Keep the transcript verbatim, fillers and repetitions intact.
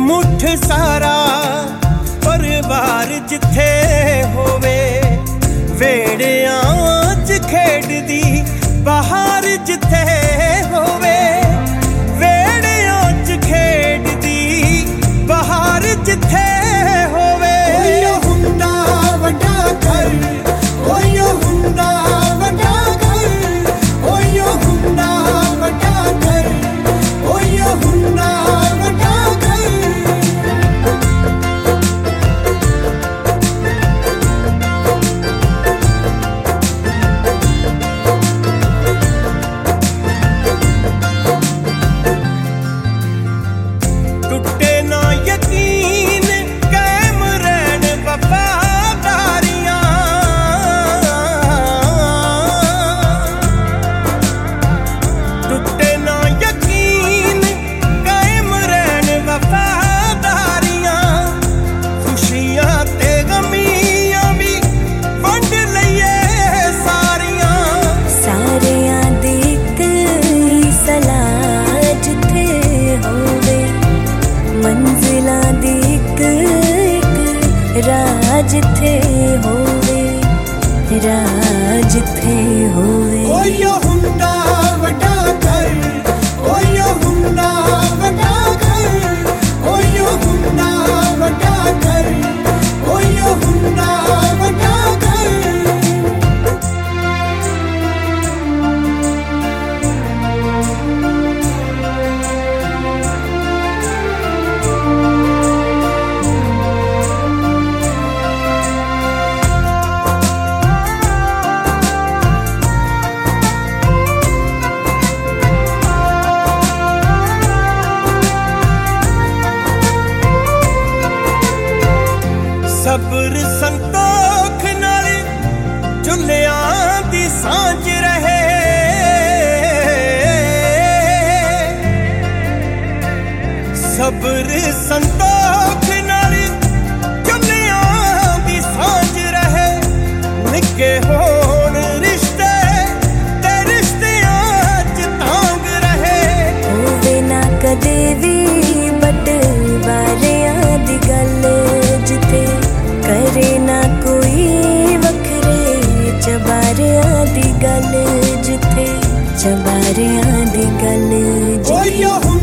मुठ सारा परिवार जिथे होवे, वेड़ियां च खेडदी बाहर जिथे होवे, वेड़ियां च खेडदी बाहर जिथे होवे। ओयो हुंदा वड्डा घर, ओयो हुंदा वड्डा घर, ओयो हुंदा वड्डा घर, ओयो हुंदा वड्डा घर। टुटे ना यकीन, कायम रहन वफादारियां, टुटे ना यकीन, कायम रहन वफादारियां। खुशियां ते गमियां भी वंड लईए सारियां, सारियां दी इक ही सलाह जिथे होवे, मंजिलां दी इक इक राह जिथे होवे, राह जिथे होवे। ओयो हुंदा वड्डा घर, ओयो हुंदा वड्डा घर, ओयो हुंदा वड्डा घर, ओयो हुंदा वड्डा घर। सब्र संतोख नाल चुल्लियां दी सांझ रहे, सब्र संतोख नाल चुल्लियां दी सांझ रहे। निक्के होण रिश्ते ते रिश्तियां च तांग रहे, होवे ना कदे भी बटवारियां दी गल जिथे, करे ना कोई वखरे चबारियां दी गल जिथे, चबारियां दी गल जिथे। ओयो